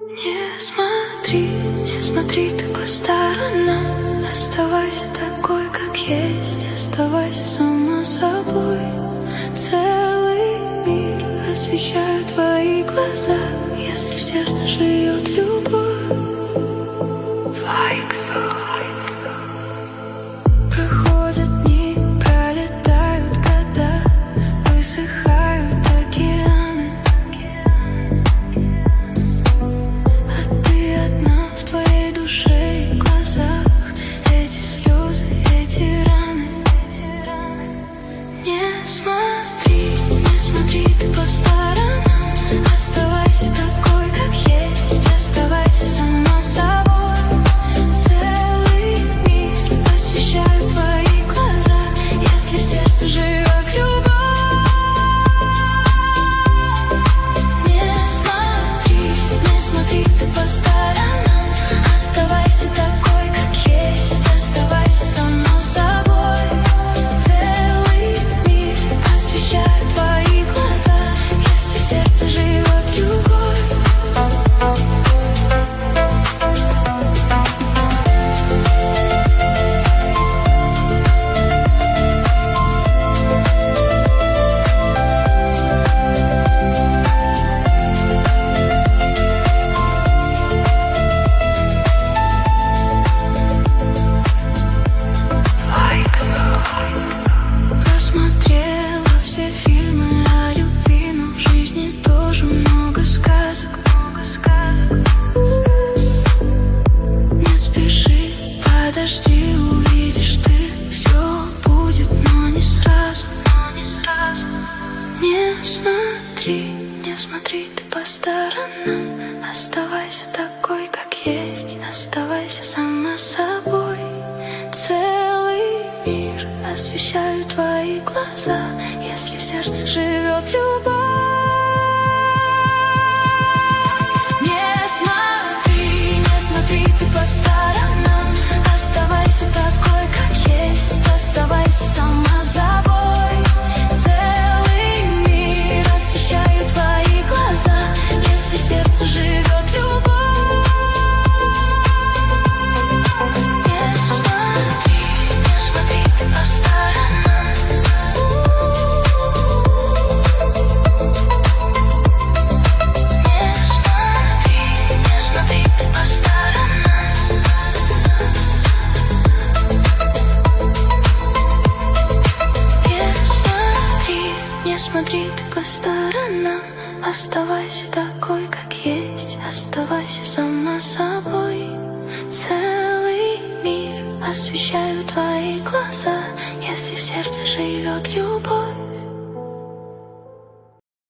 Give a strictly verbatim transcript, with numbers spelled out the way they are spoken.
Не смотри, не смотри ты по сторонам. Оставайся такой, как есть. Оставайся сама собой. Целый мир освещают твои глаза. Если в сердце живет любовь. Флайксо. Проходят дни, пролетают года, высыхают океаны. А ты одна в твоей душе и глазах. Эти слезы, эти раны. Не смотри, не смотри ты по сторонам. Оставайся такой, как есть. Оставайся сама собой. Целый мир освещают твои глаза. Если в сердце живет любовь. Не смотри, не смотри ты по сторонам. Оставайся такой, как есть. Оставайся сама собой. Целый мир освещают твои глаза. Если в сердце живет любовь. Просмотрела все фильмы о любви, но в жизни тоже много сказок. Не спеши, подожди, увидишь ты. Все будет, но не сразу. Не смотри, не смотри ты по сторонам. Оставайся такой, как есть. Оставайся сама собой. Целый мир освещают твои глаза. Если в сердце живет любовь. Не смотри, не смотри ты по сторонам. Оставайся такой, как есть. Оставайся сама собой. Целый мир освещают твои глаза. Если в сердце живет любовь. Не смотри, не смотри ты по сторонам. Не смотри, не смотри ты по сторонам. Не смотри, не смотри ты по сторонам. Оставайся такой, как есть. Оставайся сама собой. Целый мир освещают твои глаза. Если в сердце живет любовь.